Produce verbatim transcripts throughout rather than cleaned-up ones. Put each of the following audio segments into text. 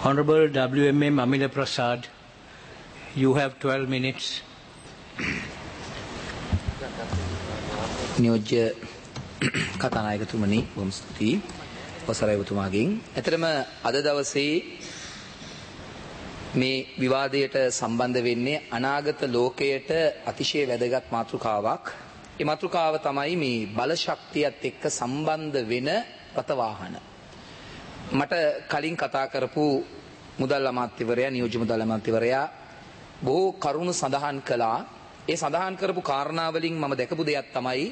Honorable W M M Amila Prasad, you have twelve minutes. නියෝජ්‍ය කතානායකතුමනි බොහොම ස්තුතියි අවසරයි ඔබතුමාගෙන්. ඇත්තටම අද දවසේ මේ විවාදයට සම්බන්ධ වෙන්නේ අනාගත ලෝකයට අතිශය වැදගත් මාතෘකාවක්. ඒ මාතෘකාව තමයි මේ බල ශක්තියත් එක්ක සම්බන්ධ වෙන රථ වාහන. මට කලින් කතා කරපු මුදල් අමාත්‍යවරයා නියෝජ්‍ය මුදල් අමාත්‍යවරයා බොහෝ කරුණු සඳහන් කළා. ඒ සඳහන් කරපු කාරණාවලින් මම දැකපු දෙයක් තමයි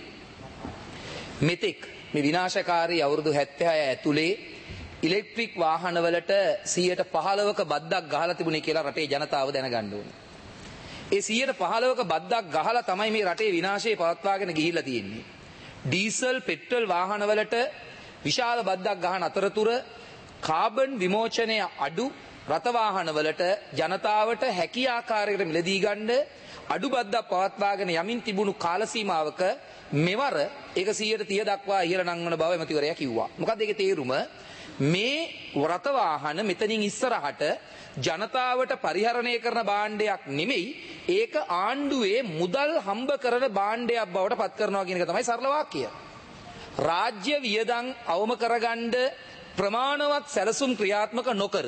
මෙතෙක් මේ විනාශකාරී අවුරුදු හැත්තෑ ඇතුලේ ඉලෙක්ට්‍රික් වාහනවලට සියයට පහළොවක බද්දක් ගහලා තිබුණේ කියලා රටේ ජනතාව දැනගන්න ඕනේ. ඒ සියයට පහළොවක බද්දක් ගහලා තමයි මේ රටේ විනාශය පවත්වාගෙන ගිහිල්ලා තියෙන්නේ. ඩීසල් පෙට්‍රල් වාහනවලට විශාල බද්දක් ගහන අතරතුර කාබන් විමෝචනය අඩු රථ වාහනවලට ජනතාවට හැකි ආකාරයකට මිලදී ගන්න අඩු බද්දක් පවත්වාගෙන යමින් තිබුණු කාල සීමාවක මෙවර ඒක සියයට තිහ දක්වා ඉහළ නංවන බව ඇමතිවරයා කිව්වා. මොකද ඒකේ තේරුම මේ රථ වාහන මෙතනින් ඉස්සරහට ජනතාවට පරිහරණය කරන භාණ්ඩයක් නෙමෙයි, ඒක ආණ්ඩුවේ මුදල් හම්බ කරන භාණ්ඩයක් බවට පත් කරනවා කියන එක තමයි සරල වාක්‍යය. රාජ්‍ය වියදම් අවම කරගන්න ප්‍රමාණවත් සැලසුම් ක්‍රියාත්මක නොකර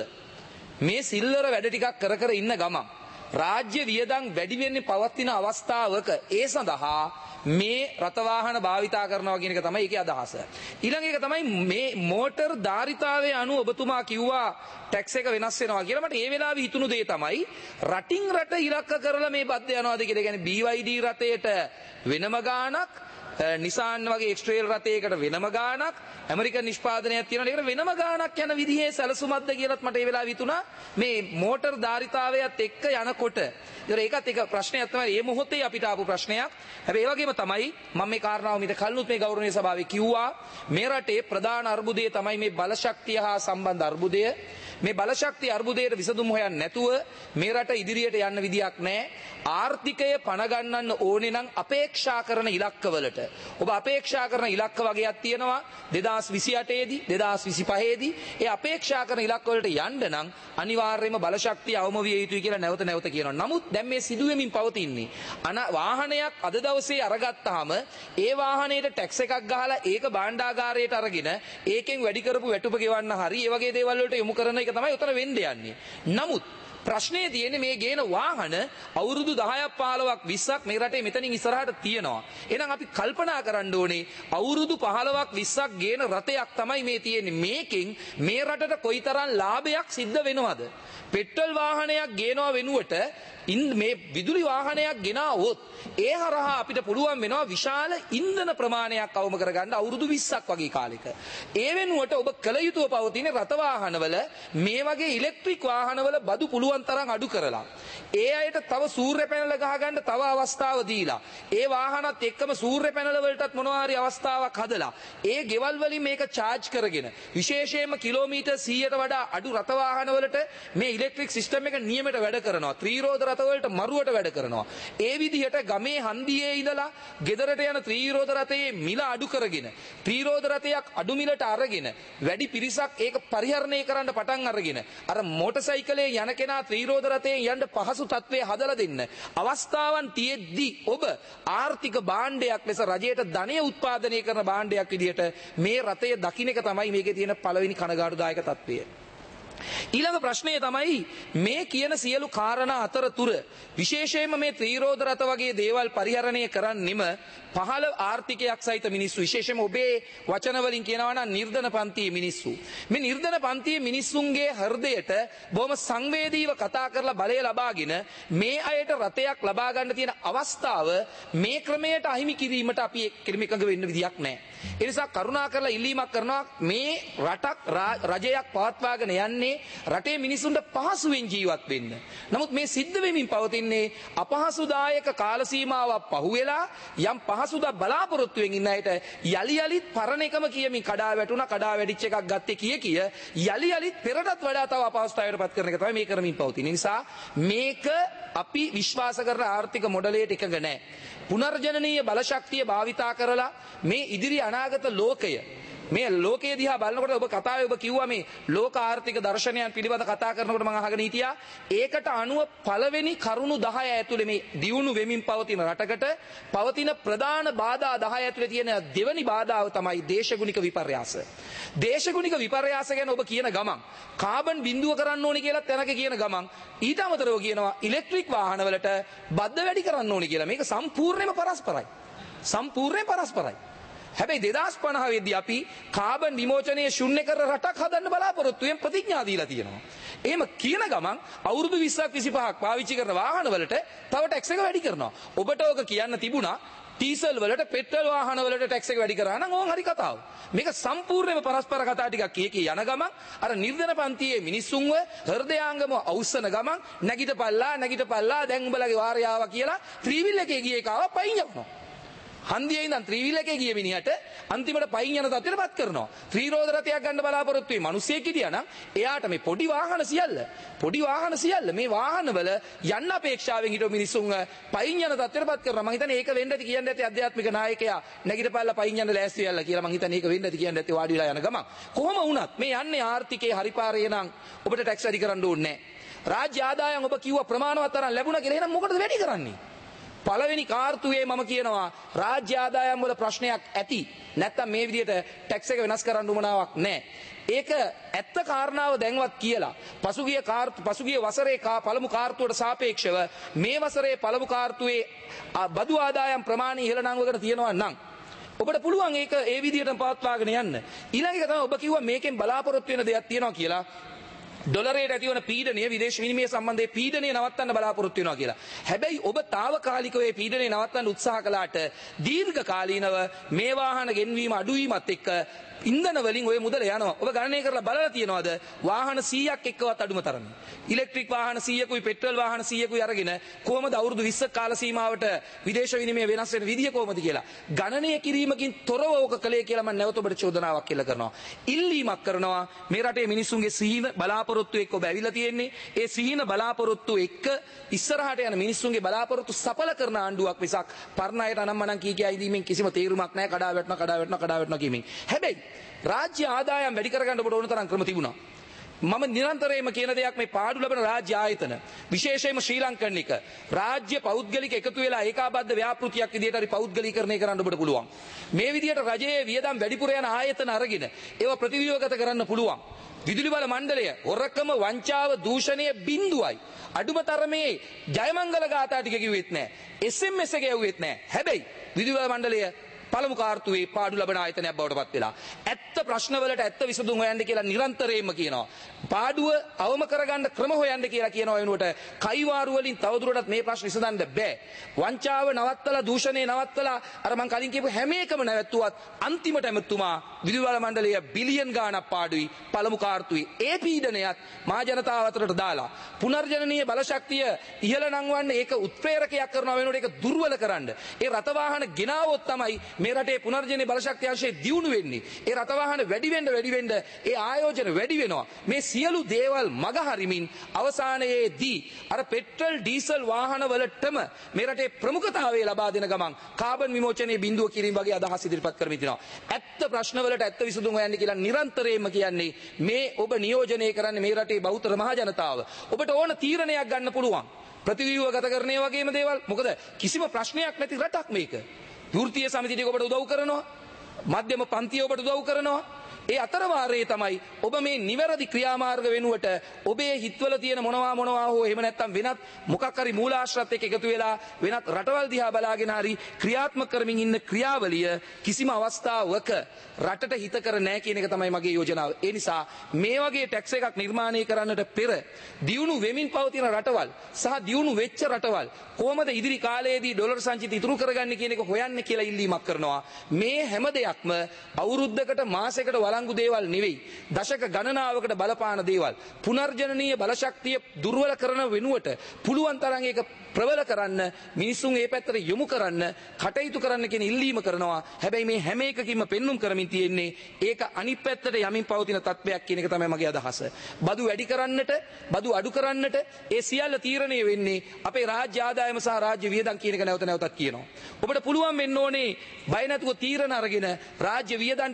මේ සිල්වර වැඩ ටිකක් කර කර ඉන්න ගමන් රාජ්‍ය වියදම් වැඩි වෙන්නේ පවතින අවස්ථාවක ඒ සඳහා මේ රථ වාහන භාවිතා කරනවා කියන එක තමයි ඒකේ අදහස. ඊළඟ එක තමයි මේ මෝටර් ධාරිතාවයේ අනුව ඔබතුමා කිව්වා ටැක්ස් එක වෙනස් වෙනවා කියලා. මට ඒ වෙලාවේ හිතුණු දේ තමයි රටින් රට ඉලක්ක කරලා මේ බද්ද යනවාද කියලා. ඒ කියන්නේ බී වයි ඩී රථයට වෙනම ගාණක්, නිසාන් වගේ එක්ස්ට්‍රේල් රථයකට වෙනම ගාණක්, ඇමරිකන් නිෂ්පාදනයක් තියෙනවා ඒකට වෙනම ගාණක් යන විදිහේ සැලසුමක්ද කියලාත් මට ඒ වෙලාවේ හිතුණා මේ මෝටර් ධාරිතාවයත් එක්ක යනකොට. ඒකත් එක ප්‍රශ්නයක් තමයි මේ මොහොතේ අපිට ආපු ප්‍රශ්නයක්. හැබැයි ඒ වගේම තමයි මම මේ කාරණාව මිට කලිනුත් මේ ගෞරවනීය සභාවේ කිව්වා මේ රටේ ප්‍රධාන අර්බුදය තමයි මේ බලශක්තිය හා සම්බන්ධ අර්බුදය. මේ බලශක්තිය අර්බුදයට විසඳුම් හොයන්න නැතුව මේ රට ඉදිරියට යන්න විදියක් නැහැ. ආර්ථිකය පණ ගන්නන්න ඕනේ නම් අපේක්ෂා කරන ඉලක්කවලට ඔබ අපේක්ෂා කරන ඉලක්ක වගේක් තියෙනවා. දෙදාස් විසි අටේ දී දෙදාස් විසි පහේ දී ඒ අපේක්ෂා කරන ඉලක්කවලට යන්න නම් අනිවාර්යයෙන්ම බලශක්තිය අවම විය යුතුයි කියලා නැවත නැවත කියනවා. නමුත් දැන් මේ සිදුවෙමින් පවතින්නේ අන වාහනයක් අද දවසේ අරගත්තාම ඒ වාහනේට ටැක්ස් එකක් ගහලා ඒක භාණ්ඩාගාරයට අරගෙන ඒකෙන් වැඩි කරපු වැටුප ගෙවන්න හරි ඒ වගේ දේවල් වලට යොමු කරන එක තමයි උතන වෙන්න යන්නේ. නමුත් ප්‍රශ්නේ තියෙන්නේ මේ ගේන වාහන අවුරුදු දහයක් පහළොවක් විස්සක් මේ රටේ මෙතනින් ඉස්සරහට තියෙනවා. එහෙනම් අපි කල්පනා කරන්න ඕනේ අවුරුදු පහළොවක් විස්සක් ගේන රථයක් තමයි මේ තියෙන්නේ. මේකෙන් මේ රටට කොයිතරම් ලාභයක් සිද්ධ වෙනවද? පෙට්‍රල් වාහනයක් ගේනවා වෙනුවට මේ විදුලි වාහනයක් ගෙනාවොත් ඒ හරහා අපිට පුළුවන් වෙනවා විශාල ඉන්ධන ප්‍රමාණයක් අවම කරගන්න අවුරුදු විස්සක් වගේ කාලෙක. ඒ වෙනුවට ඔබ කළ යුතුව පවතින රථ වාහනවල මේ වගේ ඉලෙක්ට්‍රික් වාහනවල බදු පුළුවන් තරම් අඩු කරලා ඒ අයට තව සූර්ය පැනල ගහගන්න තව අවස්ථාව දීලා ඒ වාහනත් එක්කම සූර්ය පැනල වලටත් මොනවා හරි අවස්ථාවක් හදලා ඒ ගෙවල් වලින් මේක charge කරගෙන විශේෂයෙන්ම කිලෝමීටර් සීයට වඩා අඩු රථ වාහනවලට මේ ඉලෙක්ට්‍රික් සිස්ටම් එක නියමයට වැඩ කරනවා. ත්‍රිරෝද රථවලට මරුවට වැඩ කරනවා. ඒ විදිහට ගමේ හන්දියේ ඉඳලා ගෙදරට යන ත්‍රිරෝද රථයේ මිල අඩු කරගෙන ත්‍රිරෝද රථයක් අඩු මිලට අරගෙන වැඩි පිරිසක් ඒක පරිහරණය කරන්න පටන් අරගෙන අර මෝටර් සයිකලේ යන කෙනා ත්‍රිරෝද රථයෙන් යන්න පහසු තත්ත්වයේ හදලා දෙන්න අවස්ථාවන් තියෙද්දි ඔබ ආර්ථික භාණ්ඩයක් ලෙස රජයට ධනය උත්පාදනය කරන භාණ්ඩයක් විදිහට මේ රථය දකින්න එක තමයි මේකේ තියෙන පළවෙනි කනගාටුදායක තත්ත්වය. ඊළඟ ප්‍රශ්නය තමයි මේ කියන සියලු කාරණා අතරතුර විශේෂයෙන්ම මේ ත්‍රිරෝද රථ වගේ දේවල් පරිහරණය කරන්නෙම පහළ ආර්ථිකයක් සහිත මිනිස්සු. විශේෂයෙන්ම ඔබේ වචන වලින් කියනවා නම් නිර්ධන පන්තියේ මිනිස්සු. මේ නිර්ධන පන්තියේ මිනිස්සුන්ගේ හෘදයට බොහොම සංවේදීව කතා කරලා බලය ලබාගෙන මේ අයට රථයක් ලබා ගන්න තියෙන අවස්ථාව මේ ක්‍රමයට අහිමි කිරීමට අපි කිරිමිකඟ වෙන්න විදියක් නැහැ. ඒ නිසා කරුණා කරලා ඉල්ලීමක් කරනවා මේ රටක් රජයක් පවත්වාගෙන යන්නේ රටේ මිනිසුන්ට පහසුවෙන් ජීවත් වෙන්න. නමුත් මේ සිද්ධ වෙමින් පවතින්නේ අපහසුදායක කාල සීමාවක් පහුවෙලා යම් පහසුදා බලාපොරොත්තුවෙන් ඉන්න අයට යලි යලිත් පරණ එකම කියමින් කඩා වැටුණා කඩා වැටිච්ච එකක් ගත්තේ කිය කිය යලි යලිත් පෙරටත් වඩා තව අපහසුතාවයට පත් කරන එක තමයි මේ කරමින් පවතින. නිසා මේක අපි විශ්වාස කරන ආර්ථික මොඩලයට එකඟ නැහැ. පුනර්ජනනීය බලශක්තිය භාවිතා කරලා මේ ඉදිරි අනාගත ලෝකය මේ ලෝකයේ දිහා බලනකොට ඔබ කතාවේ ඔබ කිව්වා මේ ලෝක ආර්ථික දර්ශනයන් පිළිබඳ කතා කරනකොට මම අහගෙන හිටියා ඒකට අනුව පළවෙනි කරුණු දහය ඇතුලේ මේ දියුණු වෙමින් පවතින රටකට පවතින ප්‍රධාන බාධා දහය ඇතුලේ තියෙන දෙවැනි බාධාව තමයි දේශගුණික විපර්යාස. දේශගුණික විපර්යාස ගැන ඔබ කියන ගමන් කාබන් බිඳුව කරන්න ඕනේ කියලා තැනක කියන ගමන් ඊට අමතරව කියනවා ඉලෙක්ට්‍රික් වාහන වලට බද්ධ වැඩි කරන්න ඕනේ කියලා. මේක සම්පූර්ණයෙන්ම පරස්පරයි. සම්පූර්ණයෙන් පරස්පරයි. හැබැයි දෙදාස් පනහ වෙද්දී අපි කාබන් විමෝචනය ශුන්‍ය කර රටක් හදන්න බලාපොරොත්තු වෙන ප්‍රතිඥා දීලා තියෙනවා. එහෙම කියන ගමන් අවුරුදු විස්සක් විසිපහක් පාවිච්චි කරන වාහන වලට තව ටැක්ස් එක වැඩි කරනවා. ඔබට ඕක කියන්න තිබුණා ඩීසල් වලට පෙට්‍රල් වාහන වලට ටැක්ස් එක වැඩි කරා නම් ඕන් හරි කතාව. මේක සම්පූර්ණයෙන්ම පරස්පර කතා ටිකක් කී කී යන ගමන් අර නිර්ධන පන්තියේ මිනිස්සුන්ව හෘදයාංගම අවුස්සන ගමන් නැගිටපල්ලා නැගිටපල්ලා දැන් උඹලගේ වාරය ආවා කියලා ත්‍රිවිල් එකේ ගියේ කාව පයින් යනවා. හන්දියේ ඉඳන් ත්‍රිවිල් එකේ ගිය මිනිහට අන්තිමට පයින් යන තත්ත්වයට පත් කරනවා. ත්‍රිරෝද රථයක් ගන්න බලාපොරොත්තු වෙයි මිනිස්සෙක් හිටියා නම් එයාට මේ පොඩි වාහන සියල්ල පොඩි වාහන සියල්ල මේ වාහනවල යන්න අපේක්ෂාවෙන් හිටව මිනිස්සුන් පයින් යන තත්ත්වයට පත් කරනවා. මම හිතන්නේ ඒක වෙන්න ඇති කියන්නේ ඇති අධ්‍යාත්මික නායකයා නැගිටපල්ලා පයින් යන්න ලෑස්ති වෙලා කියලා මම හිතන්නේ ඒක වෙන්න ඇති කියන්නේ ඇති වාඩි වෙලා යන ගමන්. කොහොම වුණත් මේ යන්නේ ආර්ථිකයේ හරිපාරේ නම් ඔබට ටැක්ස් වැඩි කරන්න ඕනේ නැහැ. රාජ්‍ය ආදායම් ඔබ කිව්වා ප්‍රමාණවත් තරම් ලැබුණා කියලා. එහෙනම් මොකටද වැඩි කරන්නේ? පළවෙනි කාර්තුවේ මම කියනවා රාජ්‍ය ආදායම් වල ප්‍රශ්නයක් ඇති. නැත්තම් මේ විදිහට ටැක්ස් එක වෙනස් කරන්න උවමනාවක් නැහැ. ඒක ඇත්ත කාරණාව දැන්වත් කියලා. පසුගිය කාර්තු පසුගිය වසරේ කා පළමු කාර්තුවට සාපේක්ෂව මේ වසරේ පළමු කාර්තුවේ බදු ආදායම් ප්‍රමාණය ඉහළ නංවකට තියෙනවා නම් ඔබට පුළුවන් ඒක ඒ විදිහටම පවත්වාගෙන යන්න. ඊළඟ එක තමයි ඔබ කිව්වා මේකෙන් බලාපොරොත්තු වෙන දෙයක් තියෙනවා කියලා. ඩොලරයට ඇතිවන පීඩනය විදේශ විනිමය සම්බන්ධයේ පීඩනය නවත්තන්න බලාපොරොත්තු වෙනවා කියලා. හැබැයි ඔබ తాවකාලිකව මේ පීඩනය නවත්තන්න උත්සාහ කළාට දීර්ඝ කාලීනව මේ වාහන ගෙන්වීම අඩුවීමත් එක්ක ඉන්ධන වලින් ඔය මුදල යනවා. ඔබ ගණනය කරලා බලලා තියෙනවද වාහන සීයක් එක්කවත් අඩුම තරමේ. ඉලෙක්ට්‍රික් වාහන සීයකුයි පෙට්‍රල් වාහන සීයකුයි අරගෙන කොහොමද අවුරුදු විස්සක කාල සීමාවට විදේශ විනිමය වෙනස් වෙන විදිය කොහොමද කියලා ගණනය කිරීමකින් තොරව ඕක කලේ කියලා මම නැවත ඔබට චෝදනාවක් කියලා කරනවා. ඉල්ලීමක් කරනවා මේ රටේ මිනිස්සුන්ගේ සිහින බලාපොරොත්තු එක්ක ඔබ ඇවිල්ලා තියෙන්නේ. ඒ සිහින බලාපොරොත්තු එක්ක ඉස්සරහට යන මිනිස්සුන්ගේ බලාපොරොත්තු සඵල කරන ආණ්ඩුවක් මිසක් පරණයට අනම්මනම් කී කියා ඉදීමෙන් කිසිම තේරුමක් නැහැ. කඩා වැටෙනවා කඩා වැටෙනවා කඩා වැටෙනවා කියමින්. හැබැයි රාජ්‍ය ආදායම් වැඩි කරගන්න ඔබට ඕන තරම් ක්‍රම තිබුණා. මම නිරන්තරයෙන්ම කියන දෙයක් මේ පාඩු ලබන රාජ්‍ය ආයතන විශේෂයෙන්ම ශ්‍රී ලංකන් එක රාජ්‍ය පෞද්ගලික එකතු වෙලා ඒකාබද්ධ ව්‍යාපෘතියක් විදිහට හරි පෞද්ගලීකරණය කරන්න ඔබට පුළුවන්. මේ විදිහට රජයේ වියදම් වැඩිපුර යන ආයතන අරගෙන ඒවා ප්‍රතිව්‍යුහගත කරන්න පුළුවන්. විදුලි බල මණ්ඩලය හොරකම වංචාව දූෂණය බිඳුවයි. අඩුම තරමේ ජයමංගල ගාථා ටික කිව්වෙත් නැහැ. එස් එම් එස් එක යවුවෙත් නැහැ. හැබැයි විදුලි බල මණ්ඩලය පළමු කාර්තුවේ පාඩු ලබන ආයතනයක් බවට පත් වෙලා ඇත්ත ප්‍රශ්නවලට ඇත්ත විසඳුම් හොයන්න කියලා නිරන්තරයෙන්ම කියනවා. පාඩුව අවම කරගන්න ක්‍රම හොයන්න කියලා කියනවා. වෙනුවට කයිවාරු වලින් තවදුරටත් මේ ප්‍රශ්න විසඳන්න බෑ. වංචාව නවත්තලා දූෂණය නවත්තලා අර මං කලින් කියපු හැම එකම නැවැත්තුවත් අන්තිමට එමතුමා විදුලි බල මණ්ඩලය බිලියන් ගාණක් පාඩුයි පළමු කාර්තුවේ. ඒ පීඩනයත් මහ ජනතාව අතරට දාලා පුනර්ජනනීය බලශක්තිය ඉහළ නංවන්න ඒක උත්ප්‍රේරකයක් කරනවා. වෙනුවට ඒක දුර්වල කරන්න ඒ රථ වාහන ගෙනාවොත් තමයි මේ රටේ පුනර්ජනනීය බලශක්තිය අංශය දියුණු වෙන්නේ. ඒ රථ වාහන වැඩි වෙන්න වැඩි වෙන්න ඒ ආයෝජන වැඩි වෙනවා. මේ සියලු දේවල් මග හරිමින් අවසානයේදී අර පෙට්‍රල් ඩීසල් වාහන වලටම මේ රටේ ප්‍රමුඛතාවය ලබා දෙන ගමන් කාබන් විමෝචනයේ බිඳුව කිරීම වගේ අදහස් ඉදිරිපත් කරමින් තිනවා. ඇත්ත ප්‍රශ්න වලට ඇත්ත විසඳුම් හොයන්න කියලා නිරන්තරයෙන්ම කියන්නේ මේ ඔබ නියෝජනය කරන්නේ මේ රටේ බහුතර මහ ජනතාව. ඔබට ඕන තීරණයක් ගන්න පුළුවන්. ප්‍රතිව්‍යුහගත කරන්නේ වගේම දේවල්. මොකද කිසිම ප්‍රශ්නයක් නැති රටක් මේක. වෘත්තීය සමිතිය ටික ඔබට උදව් කරනවා. මධ්‍යම පන්තිය ඔබට උදව් කරනවා. ඒ අතරවාරයේ තමයි ඔබ මේ නිවැරදි ක්‍රියාමාර්ග වෙනුවට ඔබේ හිතවල තියෙන මොනවා මොනවා හෝ එහෙම නැත්නම් වෙනත් මොකක් හරි මූලාශ්‍රත් එක්ක එකතු වෙලා වෙනත් රටවල් දිහා බලාගෙන හරි ක්‍රියාත්මක කරමින් ඉන්න ක්‍රියාවලිය කිසිම අවස්ථාවක රටට හිත කර නැහැ කියන එක තමයි මගේ යෝජනාව. ඒ නිසා මේ වගේ ටැක්ස් එකක් නිර්මාණය කරන්නට පෙර දියුණු වෙමින් පවතින රටවල් සහ දියුණු වෙච්ච රටවල් කොහොමද ඉදිරි කාලයේදී ඩොලර් සංචිත ඉතුරු කරගන්නේ කියන එක හොයන්න කියලා ඉල්ලීමක් කරනවා. මේ හැම දෙයක්ම අවුරුද්දකට මාසයකට වළංගු දේවල් නෙවෙයි. දශක ගණනාවකට බලපාන දේවල්. පුනර්ජනනීය බලශක්තිය දුර්වල කරන වෙනුවට පුළුවන් තරම් ඒක ප්‍රබල කරන්න මිනිසුන් ඒ පැත්තට යොමු කරන්න කටයුතු කරන්න කියන ඉල්ලීම කරනවා. හැබැයි මේ හැම එකකින්ම පෙන්눔 කරමින් තියෙන්නේ ඒක අනිත් පැත්තට යමින් පවතින තත්ත්වයක් කියන එක තමයි මගේ අදහස. බදු වැඩි කරන්නට, බදු අඩු කරන්නට ඒ සියල්ල තීරණය වෙන්නේ අපේ රාජ්‍ය ආදායම සහ රාජ්‍ය වියදම් කියන එක නැවත නැවතත් කියනවා. ඔබට පුළුවන් වෙන්න ඕනේ බය නැතුව තීරණ අරගෙන රාජ්‍ය වියදම් ටික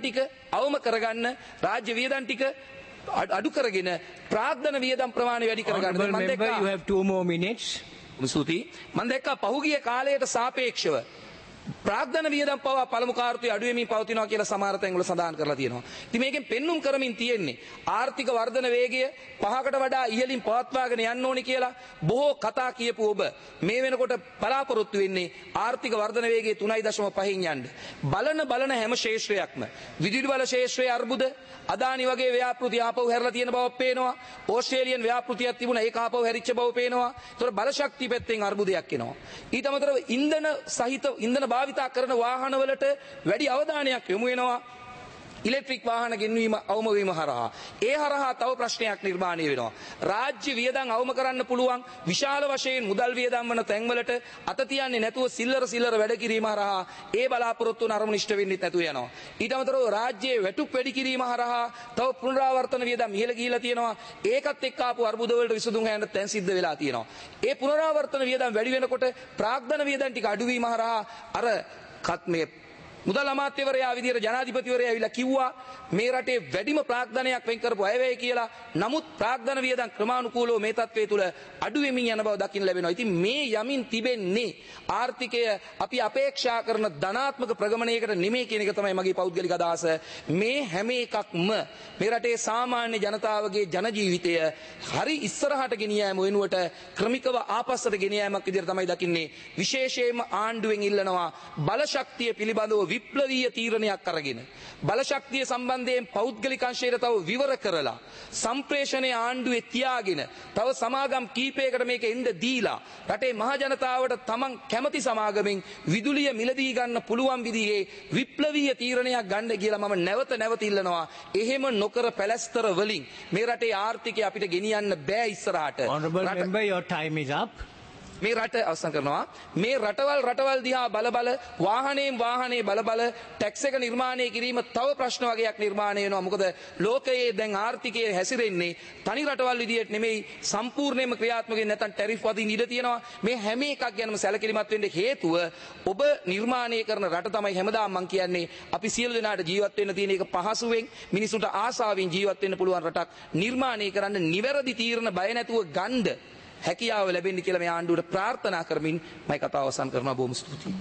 අවම කරගන්න රාජ්‍ය වියදම් ටික අඩු කරගෙන ප්‍රාග්ධන වියදම් ප්‍රමාණය වැඩි කරගන්න. Honorable මම member, you දැක්කා have two more minutes. ස්තුතියි. මම දැක්කා පහුගිය කාලයට සාපේක්ෂව ප්‍රාග්ධන වියදම් පවා පළමු කාර්තුවේ අඩු වෙමින් පවතිනවා කියලා සමහර තැන්වල සඳහන් කරලා තියෙනවා. ඉතින් මේකෙන් පෙන්눔 කරමින් තියෙන්නේ ආර්ථික වර්ධන වේගය පහකට වඩා ඉහළින් පවත්වාගෙන යන්න ඕනි කියලා බොහෝ කතා කියපු ඔබ මේ වෙනකොට බලාපොරොත්තු වෙන්නේ ආර්ථික වර්ධන වේගය තුනයි දශම පහෙන් යන්න. බලන බලන හැම ශේෂ්ත්‍රයක්ම විදුලි බල ශේෂ්ත්‍රයේ අර්බුද අදානි වගේ ව්‍යාපෘති ආපහු හැරලා තියෙන බවක් පේනවා. ඕස්ට්‍රේලියන් ව්‍යාපෘතියක් තිබුණා ඒක ආපහු හැරිච්ච බව පේනවා. ඒතර බල ශක්තිය පැත්තෙන් අර්බුදයක් එනවා. ඊට අමතරව ඉන්ධන සහිත ඉන්ධන භාවිතා කරන වාහනවලට වැඩි අවධානයක් යොමු වෙනවා. ඉලෙක්ට්‍රික් වාහන ගෙන්වීම අවම වීම හරහා ඒ හරහා තව ප්‍රශ්නයක් නිර්මාණය වෙනවා. රාජ්‍ය වියදම් අවම කරන්න පුළුවන් විශාල වශයෙන් මුදල් වියදම් වන තැන්වලට අත තියන්නේ නැතුව සිල්ලර සිල්ලර වැඩ කිරීම හරහා ඒ බලාපොරොත්තු වන අරමුණු ඉෂ්ට වෙන්නේ නැතුව යනවා. ඊට අමතරව රාජ්‍යයේ වැටුප් වැඩි කිරීම හරහා තව පුනරාවර්තන වියදම් ඉහළ ගිහිලා තියෙනවා. ඒකත් එක්ක ආපු අර්බුද වලට විසඳුම් හොයන්න දැන් සිද්ධ වෙලා තියෙනවා. ඒ පුනරාවර්තන වියදම් වැඩි වෙනකොට ප්‍රාග්ධන වියදම් ටික අඩු වීම හරහා අර කත් මේ මුදල් අමාත්‍යවරයා විදියට ජනාධිපතිවරයා ඇවිල්ලා කිව්වා මේ රටේ වැඩිම ප්‍රාග්ධනයක් වෙන් කරපු අය වෙයි කියලා. නමුත් ප්‍රාග්ධන වියදම් ක්‍රමානුකූලව මේ තත්ත්වයේ තුල අඩු වෙමින් යන බව දකින්න ලැබෙනවා. ඉතින් මේ යමින් තිබෙන්නේ ආර්ථිකය අපි අපේක්ෂා කරන ධනාත්මක ප්‍රගමණයකට නෙමෙයි කියන එක තමයි මගේ පෞද්ගලික අදහස. මේ හැම එකක්ම මේ රටේ සාමාන්‍ය ජනතාවගේ ජන ජීවිතය හරි ඉස්සරහට ගෙනියෑම වෙනුවට ක්‍රමිකව ආපස්සට ගෙනියෑමක් විදියට තමයි දකින්නේ. විශේෂයෙන්ම ආණ්ඩුවෙන් ඉල්ලනවා බල ශක්තිය පිළිබඳව විප්ලවීය තීරණයක් අරගෙන බලශක්තිය සම්බන්ධයෙන් පෞද්ගලික අංශයට තව විවර කරලා සම්ප්‍රේෂණයේ ආණ්ඩුවේ තියාගෙන තව සමාගම් කීපයකට මේක එන්න දීලා රටේ මහ ජනතාවට තමන් කැමති සමාගමෙන් විදුලිය මිලදී ගන්න පුළුවන් විදිහේ විප්ලවීය තීරණයක් ගන්න කියලා මම නැවත නැවත ඉල්ලනවා. එහෙම නොකර පැලැස්තර වලින් මේ රටේ ආර්ථිකය අපිට ගෙනියන්න බෑ ඉස්සරහට. Honorable member, your time is up. මේ රට අවසන් කරනවා. මේ රටවල් රටවල් දිහා බල බල වාහනයෙන් වාහනේ බල බල ටැක්ස් එක නිර්මාණය කිරීම තව ප්‍රශ්න වගේක් නිර්මාණය වෙනවා. මොකද ලෝකයේ දැන් ආර්ථිකයේ හැසිරෙන්නේ තනි රටවල් විදියට නෙමෙයි සම්පූර්ණයෙන්ම ක්‍රියාත්මක වෙන්නේ නැත්නම් ටැරිෆ් වදින් ඉඩ තියෙනවා. මේ හැම එකක් ගැනම සැලකිලිමත් වෙන්න හේතුව ඔබ නිර්මාණය කරන රට තමයි හැමදාම මම කියන්නේ අපි සියලු දෙනාට ජීවත් වෙන්න තියෙන එක පහසුවෙන් මිනිසුන්ට ආසාවෙන් ජීවත් වෙන්න පුළුවන් රටක් නිර්මාණය කරන්න නිවැරදි තීරණ බය නැතුව ගන්න හැකියාව ලැබෙන්න කියලා මේ ආණ්ඩුවට ප්‍රාර්ථනා කරමින් මම කතාව අවසන් කරනවා. බොහොම ස්තුතියි.